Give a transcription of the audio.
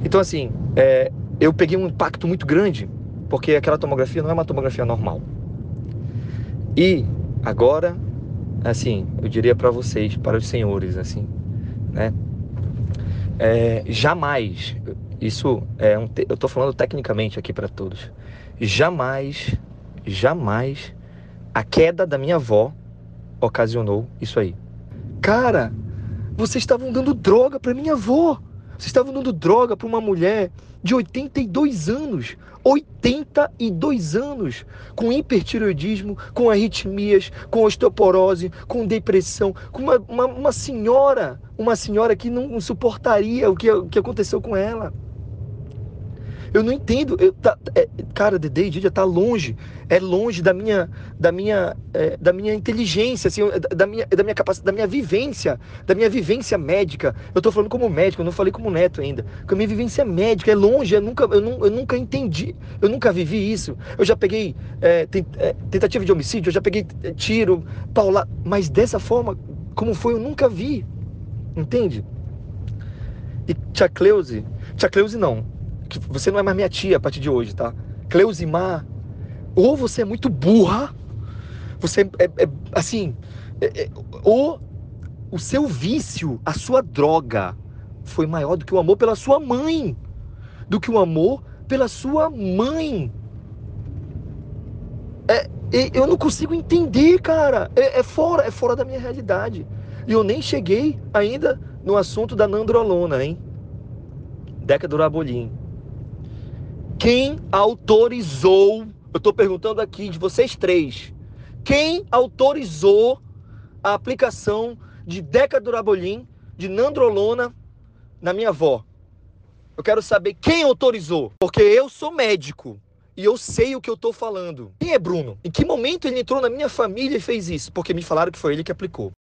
Então, assim, eu peguei um impacto muito grande, porque aquela tomografia não é uma tomografia normal. E agora, assim, eu diria para vocês, para os senhores, assim, né? Jamais, isso eu tô falando tecnicamente aqui para todos, jamais a queda da minha avó ocasionou isso aí. Cara, vocês estavam dando droga para minha avó. Vocês estavam dando droga para uma mulher de 82 anos. 82 anos. Com hipertireoidismo, com arritmias, com osteoporose, com depressão. Com uma senhora. Uma senhora que não suportaria o que aconteceu com ela. Eu não entendo. Cara, Dede e Didia tá longe. É longe da minha inteligência, assim, da minha capacidade, da minha vivência médica. Eu tô falando como médico, eu não falei como neto ainda. Porque a minha vivência médica é longe, eu nunca entendi, eu nunca vivi isso. Eu já peguei tentativa de homicídio, eu já peguei tiro, paulada, mas dessa forma, como foi, eu nunca vi. Entende? E tia Cleusi não, que você não é mais minha tia a partir de hoje, tá? Cleusimar, ou você é muito burra, você assim, ou o seu vício, a sua droga, foi maior do que o amor pela sua mãe, do que o amor pela sua mãe. Eu não consigo entender, cara. É fora da minha realidade. E eu nem cheguei ainda no assunto da nandrolona, hein? Decadurabolin. Quem autorizou, eu estou perguntando aqui de vocês três, quem autorizou a aplicação de decadurabolin, de nandrolona na minha avó? Eu quero saber quem autorizou, porque eu sou médico e eu sei o que eu estou falando. Quem é Bruno? Em que momento ele entrou na minha família e fez isso? Porque me falaram que foi ele que aplicou.